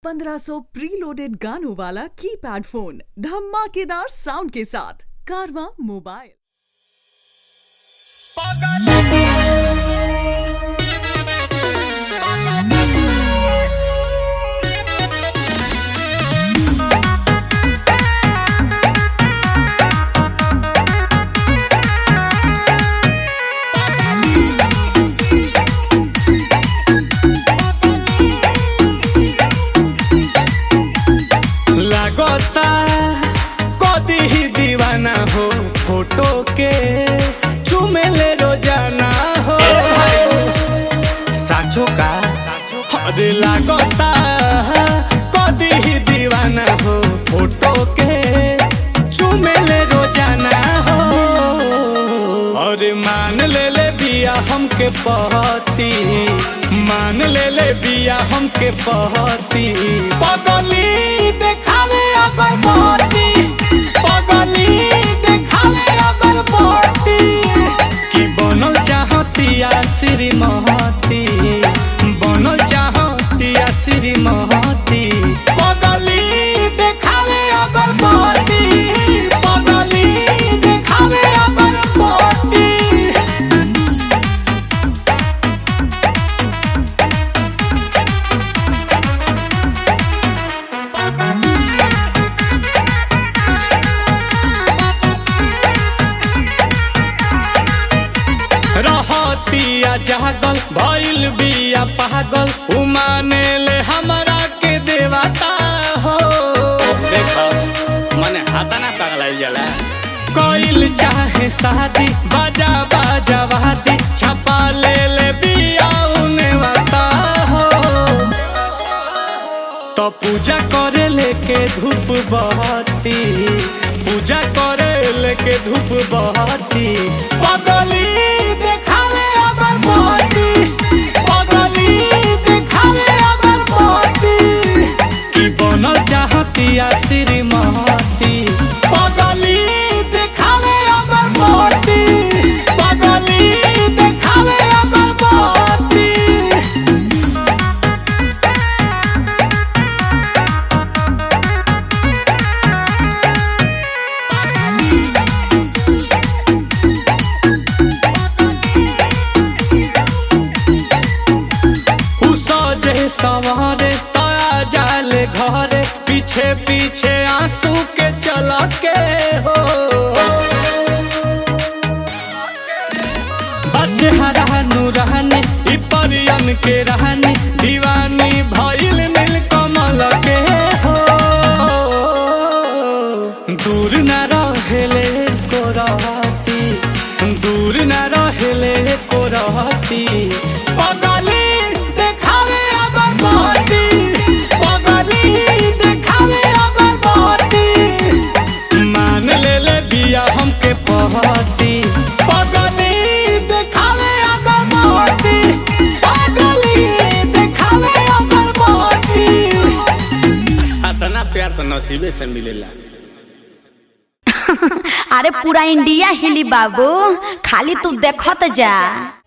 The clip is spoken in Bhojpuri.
1500 प्रीलोडेड गानों वाला कीपैड फोन धमाकेदार साउंड के साथ कारवा मोबाइल। दीवाना हो फोटो के चुमेले रोजाना हो साचो का अरे लागता कदी ही दीवाना हो फोटो के चुमेले रोजाना हो। अरे मान ले बिया हमके पहती, मान ले बिया हमके पहती, पगली देखावे अगर पहती, पगली देखावे अगर पहती, कि बनल चाहतिया श्रीमती, बनल चाहतिया श्रीमती, पगली देखावे अगर पहती, पगली देखावे अगर पहती। रहतिया जागल भइल बिया पागल, उमाने ले हमरा के देवता हो। देखो मने हाथा ना पगलाइल जाला, कोइल चाहे शादी बाजा बाजा वादी, छपा ले बिया उने वाता हो। तो पूजा करे लेके धूप बहती, पूजा करे लेके धूप बहती, पगली देखावे अगर पहती, पगली देखावे अगर पहती, कि बनल चाहतिया श्रीमती, पगली देखावे अगर पहती, पगली देखावे अगर पहती। सवारे ताया जाले घरे, पीछे पीछे आंसू के चला के हो। बच्चे हरा नूरानी इ परियन के रहनी, दीवानी भइल नील कमल के हो। दूर न रहेले को रहती, दूर न रहेले को रहती, पगली देखावे अगर पहती, पगली देखावे अगर पहती, मान ले बिया हमके पहती, पगली देखावे अगर पहती, पगली देखावे अगर पहती। इतना प्यार तो नसीबे से मिलेला। अरे पूरा इंडिया हिली बाबू, खाली तू देखत जा।